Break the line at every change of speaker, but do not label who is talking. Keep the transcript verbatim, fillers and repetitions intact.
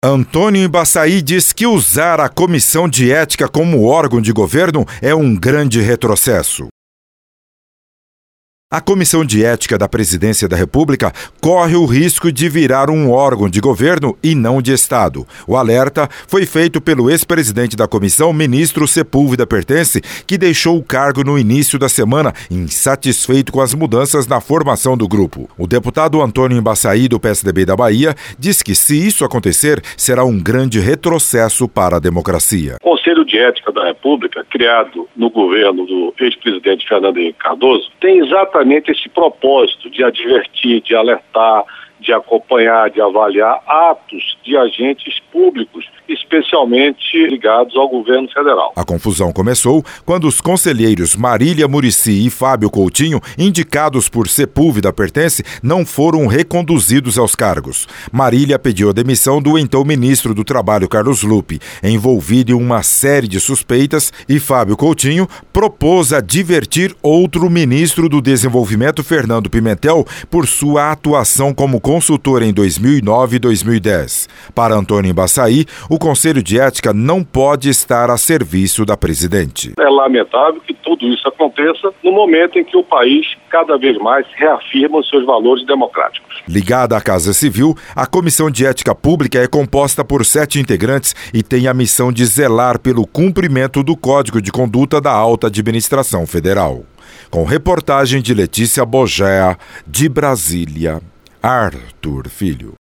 Antônio Embaçaí diz que usar a comissão de ética como órgão de governo é um grande retrocesso. A Comissão de Ética da Presidência da República corre o risco de virar um órgão de governo e não de Estado. O alerta foi feito pelo ex-presidente da comissão, ministro Sepúlveda Pertence, que deixou o cargo no início da semana, insatisfeito com as mudanças na formação do grupo. O deputado Antônio Embaçaí, do P S D B da Bahia, diz que, se isso acontecer, será um grande retrocesso para a democracia.
O Conselho de Ética da República, criado no governo do ex-presidente Fernando Henrique Cardoso, tem exatamente esse propósito de advertir, de alertar, de acompanhar, de avaliar atos de agentes públicos, especialmente ligados ao governo federal.
A confusão começou quando os conselheiros Marília Muricy e Fábio Coutinho, indicados por Sepúlveda Pertence, não foram reconduzidos aos cargos. Marília pediu a demissão do então ministro do Trabalho, Carlos Lupe, envolvido em uma série de suspeitas, e Fábio Coutinho propôs advertir outro ministro do Desenvolvimento, Fernando Pimentel, por sua atuação como consultor em dois mil e nove e dois mil e dez. Para Antônio Embaçaí, o Conselho de Ética não pode estar a serviço da presidente.
É lamentável que tudo isso aconteça no momento em que o país cada vez mais reafirma os seus valores democráticos.
Ligada à Casa Civil, a Comissão de Ética Pública é composta por sete integrantes e tem a missão de zelar pelo cumprimento do Código de Conduta da Alta Administração Federal. Com reportagem de Letícia Bogea, de Brasília, Arthur Filho.